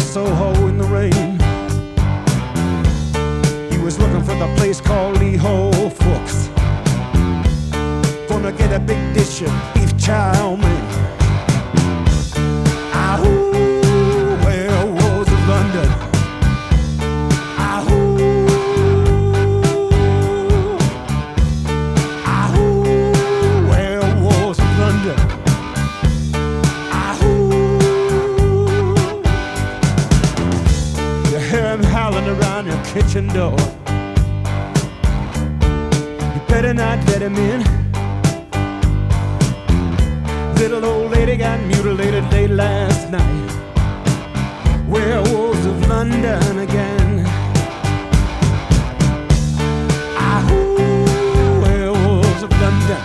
Soho in the rain. He was looking for the place called Lee Ho Fooks. Gonna get a big dish of beef chow mein. Ahoo, werewolves of London. Ahoo, ahoo, werewolves of London. Howling around your kitchen door. You better not let him in. Little old lady got mutilated late last night. Werewolves of London again. Ahoo, werewolves of London.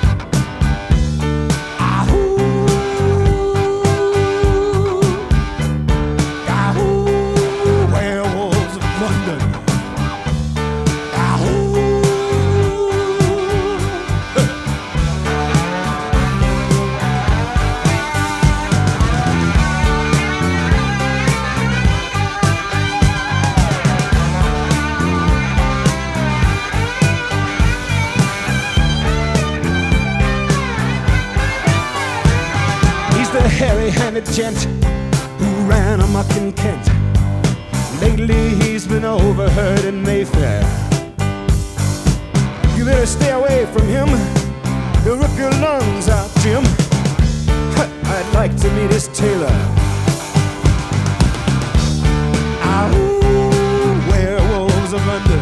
The hairy-handed gent who ran amok in Kent. Lately he's been overheard in Mayfair. You better stay away from him. He'll rip your lungs out, Jim. I'd like to meet his tailor. Ahoo, werewolves of London.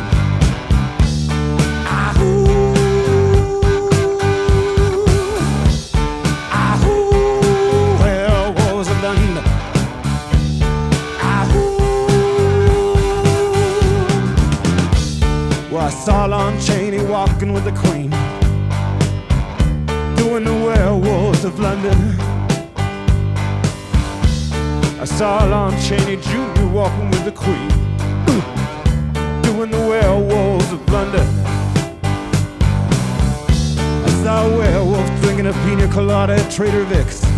Well, I saw Lon Chaney walking with the Queen, doing the werewolves of London. I saw Lon Chaney Jr. walking with the Queen, doing the werewolves of London. I saw a werewolf drinking a pina colada at Trader Vic's.